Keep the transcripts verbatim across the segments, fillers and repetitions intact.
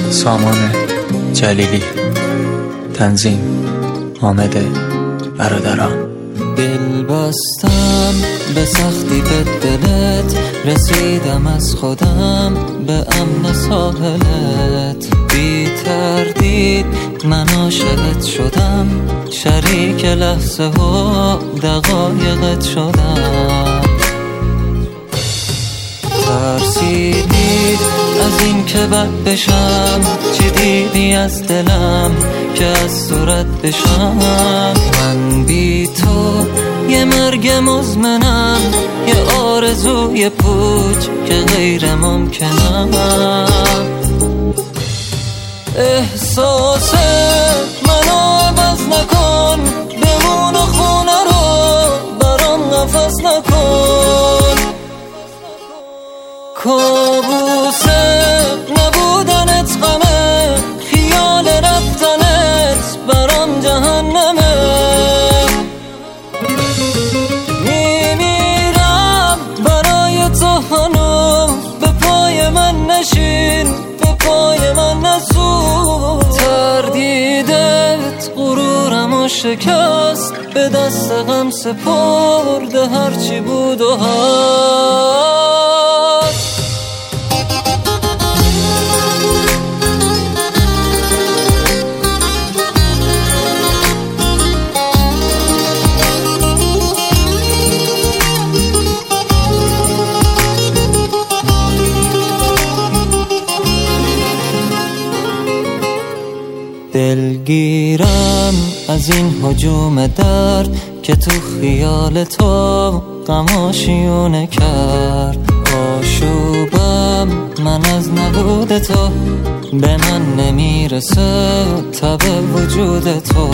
سامان جلیلی، تنظیم حامد برادران. دل بستم به سختی به دلت، رسیدم از خودم به امن ساحلت. بی تردید من عاشقت شدم، شریک لحظه و دقایقت شدم. ترسیدید از این که بد بشم، چی دیدی از دلم که از صورت بشم؟ من بی تو یه مرگ مزمنم، یه آرزوی پوچ که غیر ممکنم. احساس منو عوض نکن، بمون و خونه رو برام نفس نکن. کابوسه نبودنت غمه، خیال رفتنت برام جهنمه. میمیرم برای تو هنوز، به پای من نشین، به پای من نسوز. تردیدت غرورمو شکست، به دست غم سپرده هرچی بود و هست. دلگیرم از این هجوم درد که تو خیال تو غماشیونه کرد. آشوبم من از نبود تو، به من نمیرسه تب وجود تو.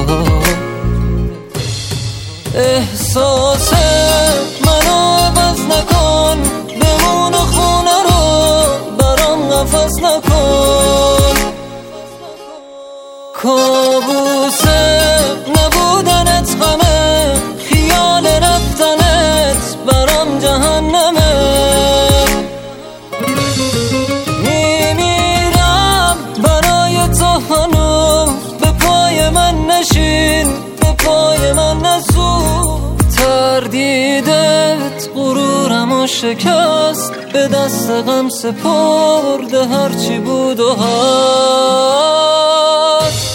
احساس منو عوض نکن، بمون و خونه رو برام نفس نکن. کابوسه نبودنت غمه، خیال رفتنت برام جهنمه. میمیرم برای تو هنوز، به پای من نشین، به پای من نسوز. تردیدت غرورمو شکست، به دست غم سپرده هرچی بود و هست.